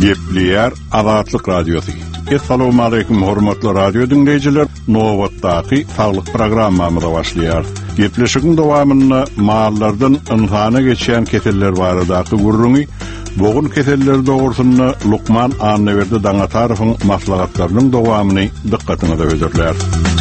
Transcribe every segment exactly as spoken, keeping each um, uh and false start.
Gepleýär Azatlyk Radiosu. Assalamu alaykum hormatly radio dinleýijiler. Nowatdaky saglyk programmamyza başlaýar. Gepleşigiň dowamyny mallardan ynhana geçýän keseller baradaky gurruňy, bogun keseller dogrusyny Lukman Anneberdi Daňatarowyň maslahatlarynyň dowamyny dikkatyňize öýdürler.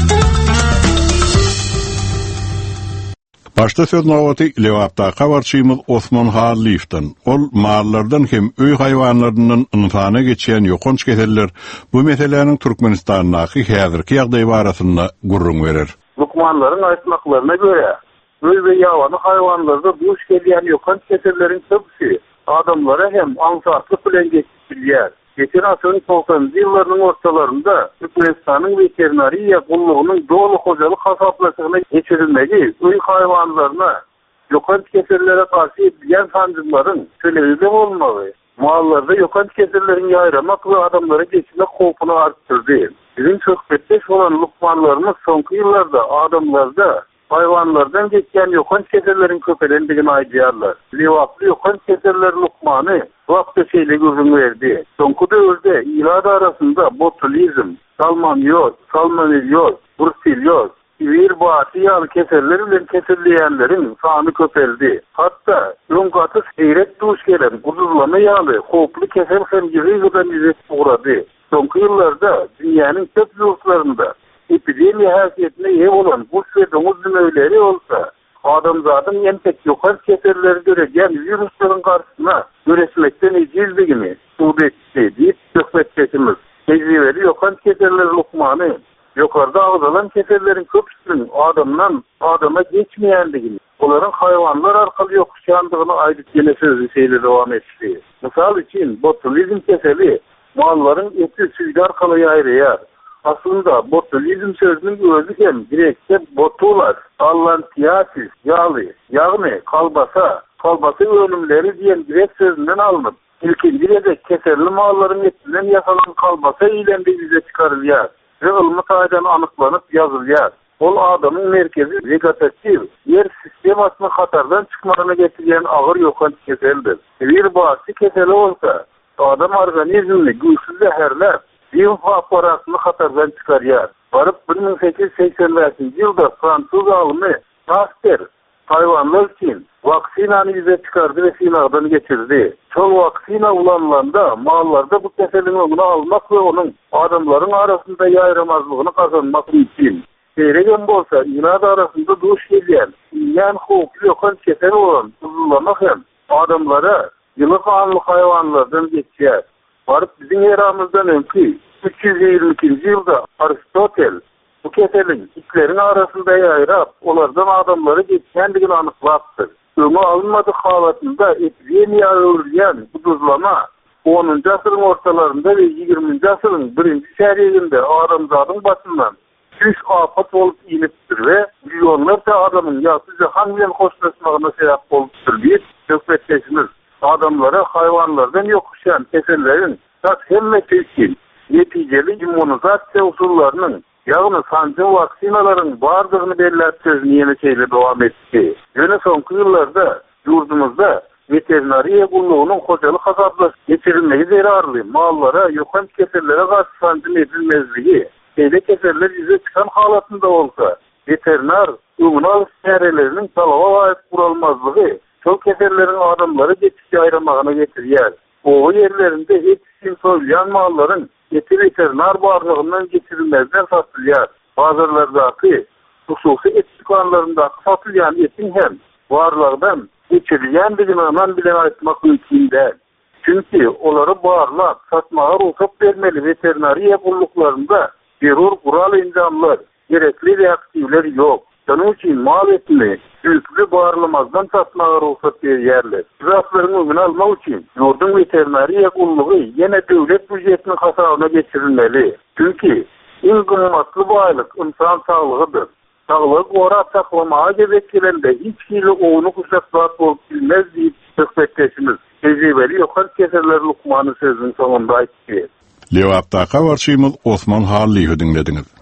Başta söz nowati Lewapda kawarçymyz Osman Halif'ten. Ol mallardan hem öý haýwanlarynyň ynhana geçýän ýokanç keseller bu meselelerin Türkmenistanyňky häzirki ýagdaý barasyna gurrun berer. Lukmanlaryň aýtmaklaryna görä, öý we ýawany haýwanlarda duş gelýän ýokanç keselleriň köpüsi adamlara hem ansatlyk bilen geçirilýär. Geçen asrın doksanjy ýyllarynyň ortalarynda Türkmenistanyň veterinariýa gullugynyň dolu hojalyk hasaplasyna geçirilmegi öý haýwanlaryna ýokanç kesellere karşı edilýän sanjyklaryň tölebi bolmagy, mallarda ýokanç keselleriň ýaýramak we adamlara geçmek howpuny artdyrdy. Bizim söhbetdeş bolan lukmanlarymyz soňky ýyllarda adamlarda haýwanlardan geçýän ýokanç keselleriň köpelendigini aýdýarlar. Lewaply ýokanç keseller lukmany wagtda şeýle görüň berdi. Soňky döwürde ýylar arasynda botulizm, salmonelloz, salmonelloz, bruselloz, wir batyal keseller bilen keselleýänleriň sany köpeldi. Hatda öňgaty seýret duş gelen gudurlama ýaly howply kesel hem ýüreginden ýüzek ugrady. Soňky ýyllarda dünýäniň köp ýurtlarynda epidemiýa häsiýetine ýe bolan bu şeýdemiz nöwleri bolsa, adamzatyň ýentek ýokanç keselleri görýän wiruslaryň garşysyna göreşmekden ejizligini suwdetdi diýip söhbetçimiz. Tejribeli ýokanç keseller lukmany ýokarda agzalan keselleriň köpüsiniň adamdan adama geçmeýändigini, olaryň haýwanlar arkaly ýokuşýandygyny aýdyp ýene sözü şeýle dowam etdi. Mysal üçin botulizm keseli mallaryň eti süýde arkaly ýaýraýar. Aslında botulizm sözünün özü hem Grekçe botular, allantiasis, ýaly, ýagny kalbasa, kalbasa önümleri diýen Grek sözünden alınıp, ilkinci gezek keserli mallaryň etinden ýasalan kalbasa ilendi ýüze çykarylýar ve ılmy taýdan anyklanyp ýazylýar. Ol adamyň merkezi vegetativ yer sistemasyny hatardan çykmagyna getirýän agyr ýokanç keseldir. Bir basy keseli bolsa, adam organizmini güýçsüz zäherler limfa aparatyny hatardan çykarýar. Baryp bir ming sekiz yüz seksen beşinji ýylda Fransuz alymy Pasteur haýwanlar üçin vaksinany ýüze çykardy we synagdan geçirdi. Şol vaksina ulanlanda mallarda bu keseliň öňüni almak we onuň adamlaryň arasynda ýaýramazlygyny kazanmak mümkin. Seýregen bolsa, ýylar arasynda duş gelýän, ýan howply ýokanç kesel bolan uzunlama hem adamlara ýyly kanly haýwanlardan geçýär. Baryp biziň eramyzdan öňki üç yüz ýygrimi ikinji ýylda Aristotel bu keseliň itleriň arasynda ýaýrap, olardan adamlara geçýändigini anyklapdy. Öňe alınmadyk halatynda epidemiýa öwrülýän bu duzlama onuncu asyryň ortalarynda we ýygrimiňji asyryň birinji şäherinde adamzatyň başyndan üç afat bolup inipdir we milyonlarca adamyň ýaşy jahan bilen hoşlaşmagyna sebäp bolupdyr diýip söhbetçimiz. Adamlara haýwanlardan ýokuşýan keselleriň tat hemme türkin netijeli immunizasiýa usullarynyň ýagny sanjy vaksinalaryň bardygyny belläp sözüni ýene şeýle dowam etdi. Ýöne soňky ýyllarda ýurdumyzda veterinariýa gullugynyň hojalyk hasaplasyna geçirilmegi zerarly mallara ýokanç kesellere garşy sanjy edilmezligi, şeýle keseller ýüze çykan halatynda bolsa, veterinar öňüne alyş çäreleriniň talaba laýyk guralmazlygy şol keselleriň adamlara geçip ýaýramagyna getirýär. O ýerlerinde etisin soýulýan mallaryň eti veterinar barlygyndan geçirilmezden satylýar. Bazarlardaky hususy et dükanlarynda satylýan etin hem barlygdan geçirilýändigini anan bilen aýtmak mümkin däl. Çünki olary barlap satmaga ruhsat bermeli veterinariýa gulluklarynda berur gural enjamlar, gerekli reaktivler ýok. Şonuň üçin mal etini ýüzlü barlamazdan satmaga ruhsat berýärler. Zaflaryň öňüni almak üçin ýurdun veterinariýa gullugy ýene döwlet büdjetini hasabyna geçirilmeli. Çünki iň gymmatly baýlyk insan saglygydyr. Saglyk ora saklamaga gezek gelende hiç hili owunu kuşatmak bolup bilmez diýip söhbetçimiz. Tejribeli ýokanç keseller lukmany sözüniň soňunda aýtdy. Lewapda kawarçymyz Osman Halif'i dinlediňiz.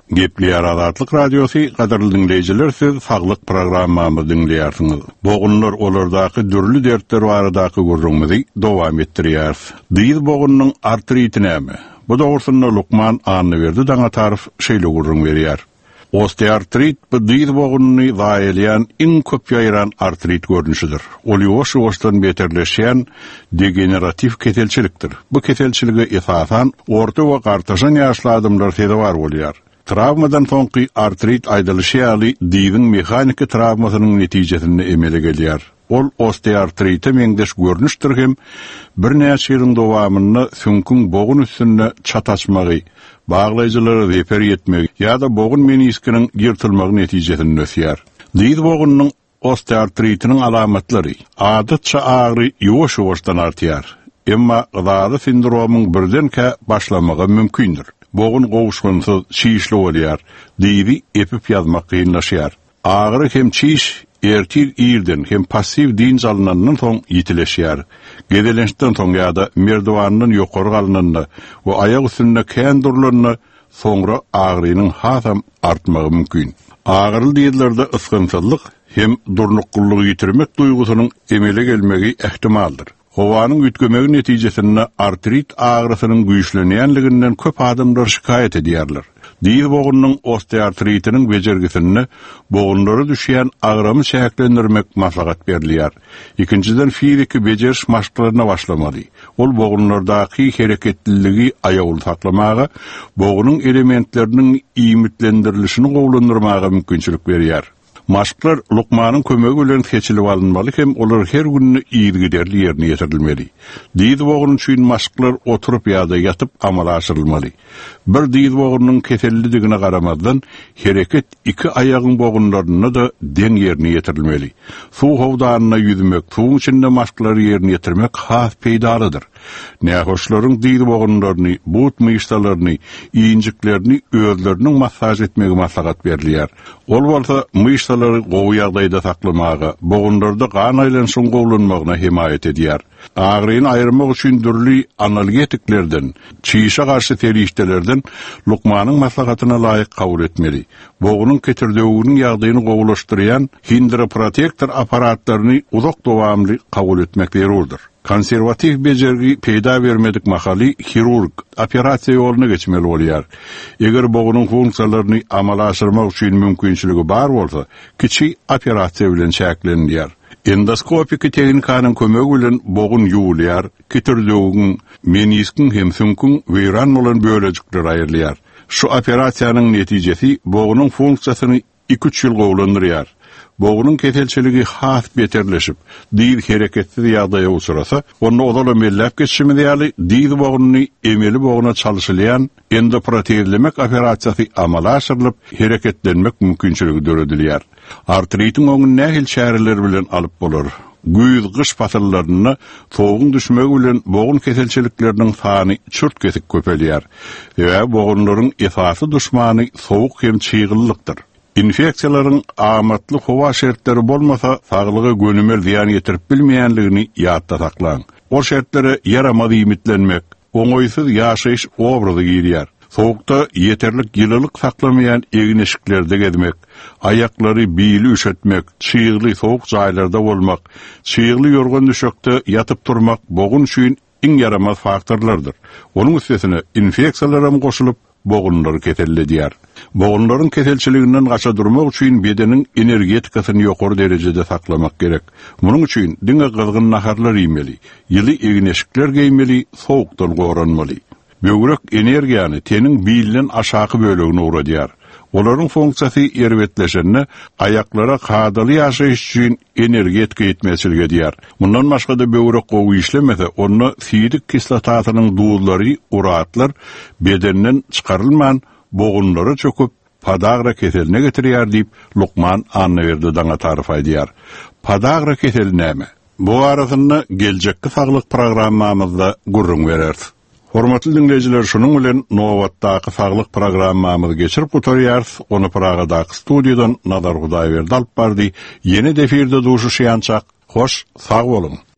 Gepli Azatlyk Radiosu gaderli dinleyijiler, siz saglyk programmamyzy dinleýärsiňiz. Bogunlar olardaky dürli dertler baradaky gurrunmazy dowam etdirýär. Diýil bogunyň artritinämi? Bu dogrusyny Lukman anny berdi, daňa tarif şeýle gurrun berýär. Osteoartrit bu diýil bogunyny zaýelýän iň köp ýaýran artrit görnüşidir. Ol ýoş-ýoşdan beterleşýän degeneratif keselçilikdir. Bu keselçiligi esasan orta we gartaşan ýaşly adamlar sede bar bolýar. Travmadan soňky artrit aýdylýşy ýaly diýiň mehaniki travmasynyň netijesinde emele gelýär. Ol osteoartrite meňdeş görnüşdir hem bir näçe ýylyň dowamyny sünkün bogun üstünde çataşmagy, baglaýjylary reper etmegi ýa-da bogun meniskiniň ýyrtylmagy netijesinde ösýär. Diýil bogunyň osteoartritiniň alamatlary adatça agry ýoş-ýoşdan artýar. Emma gyzady sindromuň birdenke başlamagy mümkindir. Bogun gowuşgunsyz çiýişli bolýar, diýdi epip ýazmak kynlaşýar. Agry hem çiýiş ertir ýerden hem passiv diň alynandan soň ýitileşýär. Gedelenişden soň ýa-da merdowanyň ýokary galanyny we aýak üstünde kän durulanyny soňra agrynyň hasam artmagy mümkin. Agryl diýilerde ysgynçylyk hem durnuklygy ýitirmek duýgusynyň emele gelmegi ähtimaldyr. Howanyň ütkemegi netijesinde artrit agrysynyň güýçlenýänliginden köp adamlar şikayet edýärler. Diýil bogunyň osteoartritiniň bejergisini bogunlary düşýän agramy şäklendirmek maslahat berilýär. Ikinciden fizik bejeriş maşgalaryna başlamaly. Ol bogunlardaky hereketliligi aýagyl saklamaga, bogunyň elementleriniň iýmitlendirilişini gowlandyrmaga mümkinçilik berýär. Maşglar Lukmanyň kömegi bilen keçilip alınmaly hem olar her günni ýygyderli ýerine ýetirilmeli. Diýil bogunyň üçin maşglar oturup ýa-da ýatyp amala aşyrylmaly. Bir diýil bogunyň keselligine garamazdan hereket iki aýagyň bogunlaryny da deň ýerine ýetirilmeli. Suw howdanyna ýüzmek, suwun içinde maşglary ýerine ýetirmek has peýdalydyr. Nähoşlaryň diýil bogunlaryny, but myýşdalaryny, iýinjiklerini özleriniň massaj etmegi maslahat berilýär. Ol bolsa myýşdalary gowy ýagdaýda saklamaga, bogunlarda gan aýlanşyň gowlanmagyna himayet edýär. Agryny aýyrmak üçin dürli analgetiklerden, çiýişe garşy terişdelerden Lukmanyň maslahatyna laýyk kabul etmeli. Bogunyň ketirdeğiniň ýagdaýyny gowlaşdyrýan hindroprotektor aparatlaryny uzak dowamly kabul etmek zerurdur. Konservativ bejergi peýda bermedik mahaly hirurg operasiýa ýoluna geçmeli bolýar. Eger bogunyň funksiyalaryny amala aşyrmak üçin mümkinçiligi bar bolsa, kiçik operasiýa bilen çäklenýär. Endoskopik tehnikanyň kömegi bilen bogun ýuwulýar, ketirdeğiň, meniskin hem sünkün weýran bolan bölejikler aýrylýar. Şu operasiýanyň netijesi bogunyň funksiýasyny iki üç ýyl gowlandyrýar. Bogunun keselçiligi has beterleşip, diýil hereketsiz ýagdaýa uçrasa, onu odala mellep geçişimi diýeli, diýil bogunyny emeli boguna çalyşylýan endoprotezlemek operasiýasy amala aşyrylyp, hereketlenmek mümkinçiligi döredilýär. Artritin oňy nähil çäreler bilen alyp bolar. Güýz gyş pasyllaryny soğugyň düşmegi bilen bogun keselçilikleriniň sany çürt kesik köpelýär. We bogunlaryň esasy düşmany soğuk hem çyýgylykdyr. Infeksiýalaryň amatly howa şertleri bolmasa, saglyga gönümel ziýan ýetirip bilmeýänligini ýatda saklaň. O şertlere yaramady imitlenmek, oňoýsuz ýaşaýyş obrazy girýär. Soğukda yeterlik ýylylyk saklamayan egineşiklerde gezmek, ayaklary biýili üşetmek, çyýgly soğuk jaýlarda bolmak, çyýgly yorgan düşekde yatyp turmak bogun üçin iň yaramaz faktorlardyr. Onuň üstesine infeksiýalar goşulyp bogunlary keselledýär. Bogunlaryň keselçiliginden gaça durmak üçin bedeniň energetikasyny ýokary derejede saklamak gerek. Munyň üçin diňe gylgyn naharlar ýemeli, ýyly egineşikler giýmeli, soğukdan goranmaly. Böwrek energiýany teniň biýilden aşaky bölegine uradýar. Olaryň funksiýasy erwetleşende ayaklara kadaly ýaşaýyş üçin energetika ýetmezçiligi edýär. Mundan başga da böwrek gowy işlemese, onu sidik kislatatynyň duýulary, uratlar bedenden çykarylman bogunlary çöküp padagra keseline getirýär diýip Lukman anny berdi, daňa tarif edýär. Padagra keseli näme? Bu arasynda geljekki saglyk programmamyzda gurrun berersiz. Hormatly dinleyijiler, şunun bilen Nowatdaky saglyk programmamyzy geçirip oturýarys. Onu Pragadaky studiýadan Nazar Hudaýberdi alyp bardy. Ýeni defirde duşuşýançak. Hoş, sag bolun.